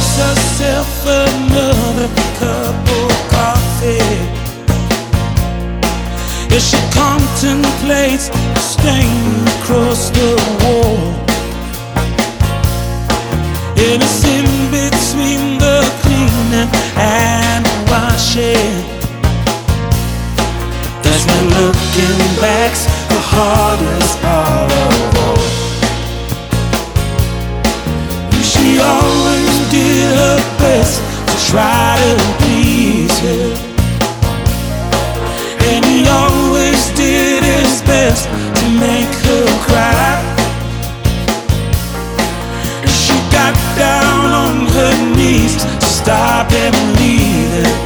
pours herself another cup of coffee. As she contemplates the stain across the wall, and it's in between the cleaning and the washing. There's no looking back's the hardest part of all. She always did her best to try to please her, and he always did his best to make her cry. She got down on her knees to stop him leaving,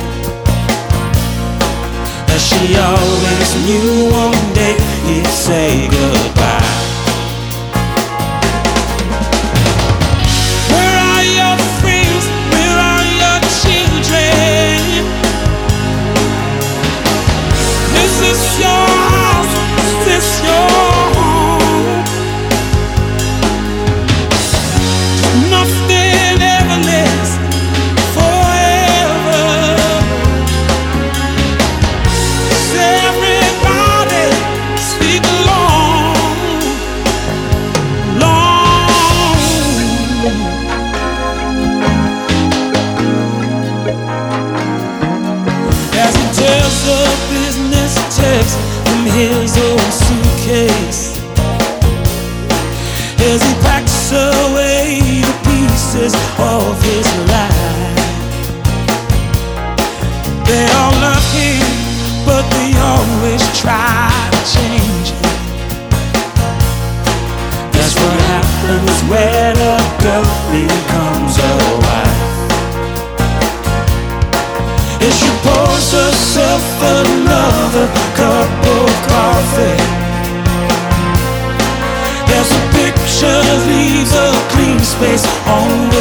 as she always knew one day he'd say goodbye. From his old suitcase, as he packs away the pieces of his life. They all love him, but they always try to change him. That's what happens when a girl becomes a wife. And she pours herself another cup of coffee. As the picture leaves a clean space on the